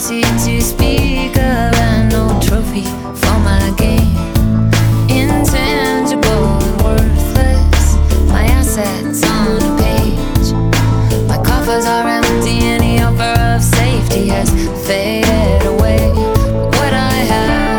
empty to speak of, and no trophy for my game. Intangible and worthless, my assets on a page. My coffers are empty, any offer of safety has faded away. What I have,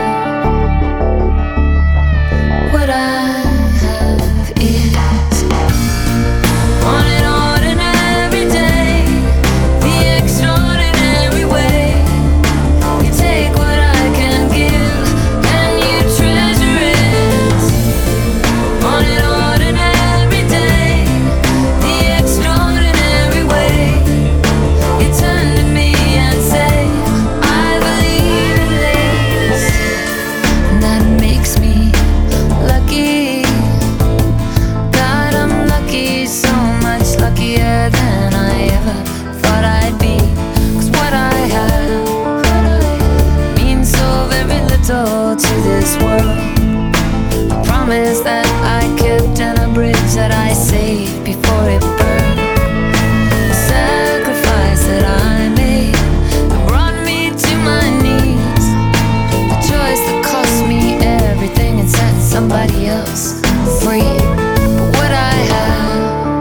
what I have is on an ordinary day, the extraordinary way. You take what I can give and you treasure it. On an ordinary day, the extraordinary way. You turn to me and say, I believe in this. And that makes me lucky. God, I'm lucky, so much luckier than I ever thought I'd be. 'Cause what I have means so very little to this world. A promise that I kept and a bridge that I saved before it burned. A sacrifice that I made that brought me to my knees. A choice that cost me everything and set somebody else free. But what I have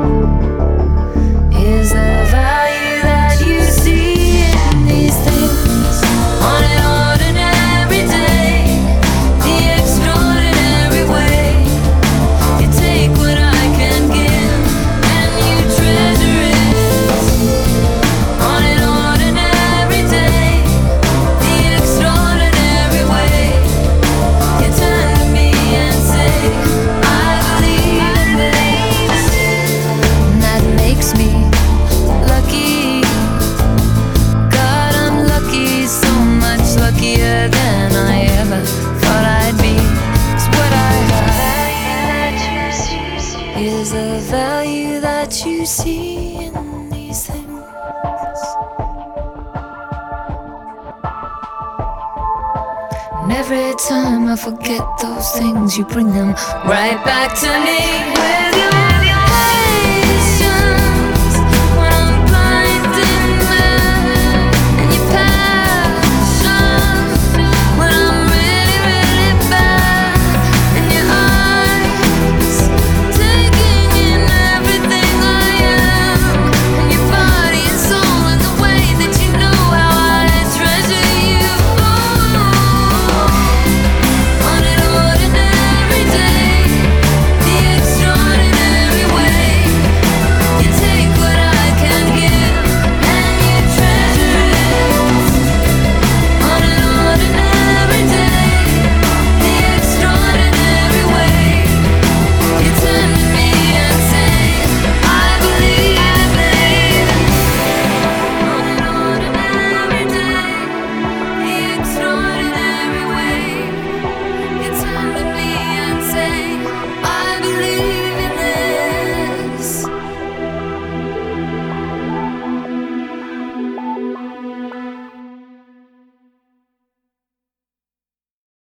is the value that you see in these things. On an ordinary day, the extraordinary way. You take what I can give and you treasure it. On an ordinary day, the extraordinary way. You turn to me and say, I believe in this. And that makes me lucky. God, I'm lucky, so much luckier than I ever thought I'd be. 'Cause what I have is the value that you see in these things. And every time I forget those things, you bring them right back to me with your